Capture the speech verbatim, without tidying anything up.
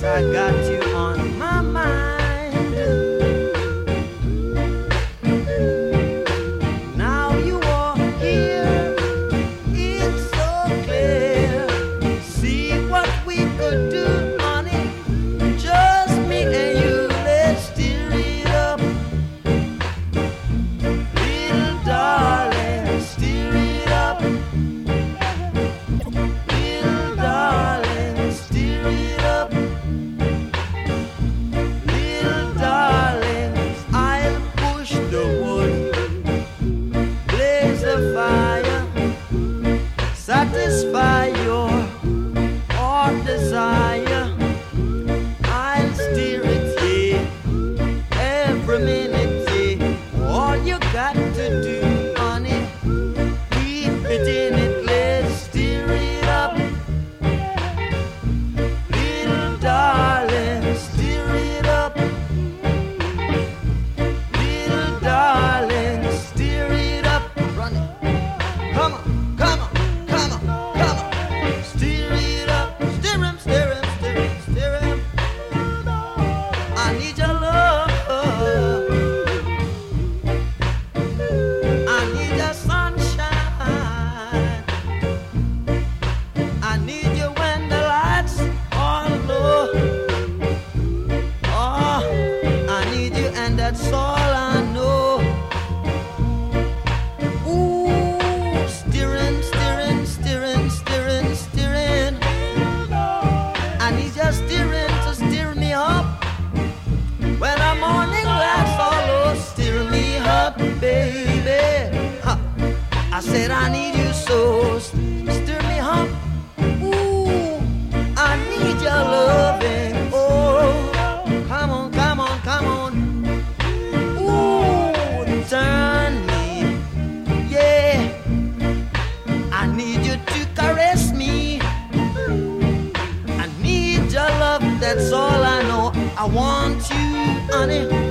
I got you on my mind. Now you are here, it's so clear. See what we could do, honey. Just me and you, let's steer it up. Little darling, steer it up. Little darling, steer it up. Little darling, I'll push the wood, blaze the fire, satisfy your heart desire. I'll steer it, yeah, every minute, yeah. All you got to do, honey, keep it in it, let's steer it up. Little darling, steer it up. Little darling, steer it up. Run it. Come on, come on, come on, come on. Steer it up. Steer him, steer him, steer him, steer him. I need your love. I need your sunshine. I need you when the lights are low. Oh, I need you and that's all I know. Ooh, steering, steering, steering, steering, steering. I need your steering to steer me up. When the morning lights are low, steer me up, baby. Huh. I said I need you so, steer me up. Ooh, I need your loving. Oh, come on, come on, come on. Ooh, turn me, yeah. I need you to caress me. I need your love, that's all I know. I want you, honey.